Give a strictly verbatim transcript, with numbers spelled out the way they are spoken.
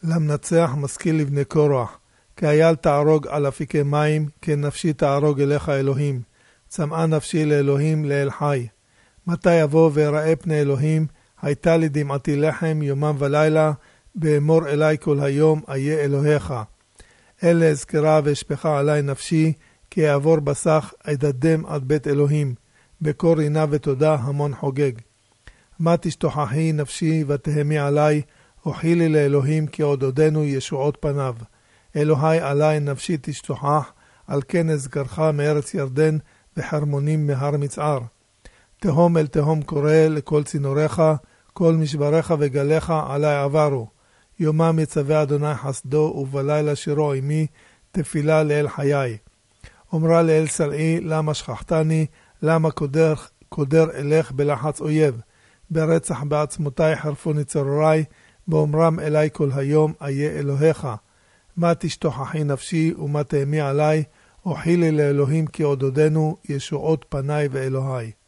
למנצח משכיל לבני קורח, כי אייל תערוג על אפיקי מים, כן נפשי תערוג אליך אלוהים. צמאה נפשי לאלוהים לאל חי. מתי יבוא ויראה פני אלוהים, הייתה לי דמעתי לחם יומם ולילה, באמור אלי כל היום איה אלוהיך. אלה אזכרה ואשפכה עלי נפשי, כי אעבור בסך אדדם עד בית אלוהים, בקור רינה ותודה המון חוגג. מה תשתוכחי נפשי ותהמי עלי, אוכילי לאלוהים כי עוד עודנו ישועות פניו. אלוהי עלי נפשי תשתוכח, על כן אזכרך מארץ ירדן וחרמונים מהר מצער. תהום אל תהום קורא לכל צינוריך, כל משבריך וגליך עלי עברו. יומם יצווה אדוני חסדו ובלילה שירו עמי, תפילה לאל חיי. אומרה לאל סלעי, למה שכחתני, למה קודר, קודר אלך בלחץ אויב. ברצח בעצמותי חרפוני צרורי, באומרם אלי כל היום איה אלוהיך. מה תשתוכחי נפשי ומה תהמי עלי, אוכילי לאלוהים כי עוד עודנו ישועות פניי ואלוהי.